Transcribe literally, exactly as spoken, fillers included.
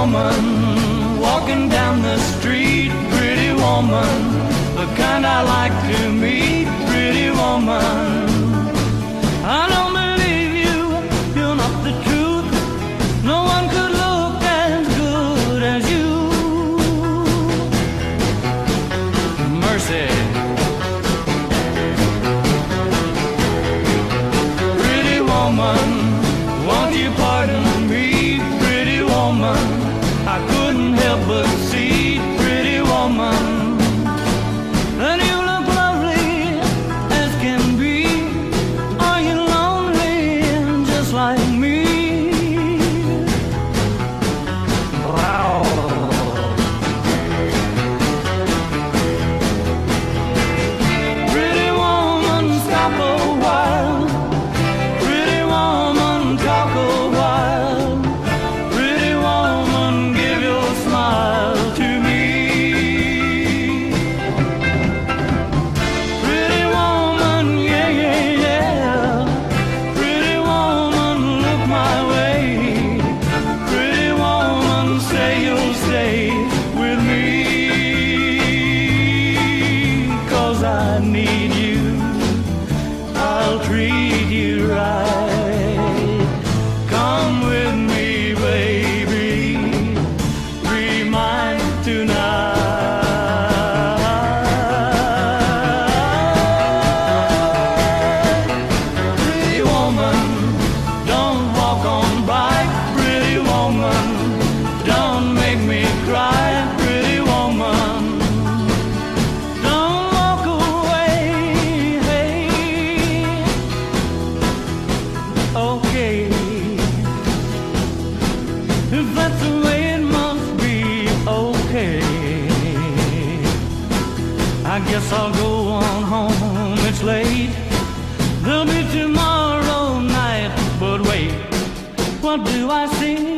woman walking down the street, pretty woman, the kind I like to meet, pretty woman. I don't believe you, you're not the truth. No one could look as good as you. Mercy. Pretty woman, won't you pardon me, pretty woman? I couldn't help but see, pretty woman, and you look lovely as can be. Are you lonely just like me? Pretty woman, stop a while. Pretty woman, talk a while. Pretty woman, give your smile to me. Pretty woman, yeah, yeah, yeah. Pretty woman, look my way. Pretty woman, say you'll stay with me. 'Cause I need you, I'll treat you right. Come with me, baby, be mine tonight. Pretty woman, don't walk on by. Pretty woman, don't make me cry. Pretty woman, don't walk away. Hey, okay, if that's the way it must be, okay. I guess I'll go on home, it's late. There'll be tomorrow night, but wait, what do I see?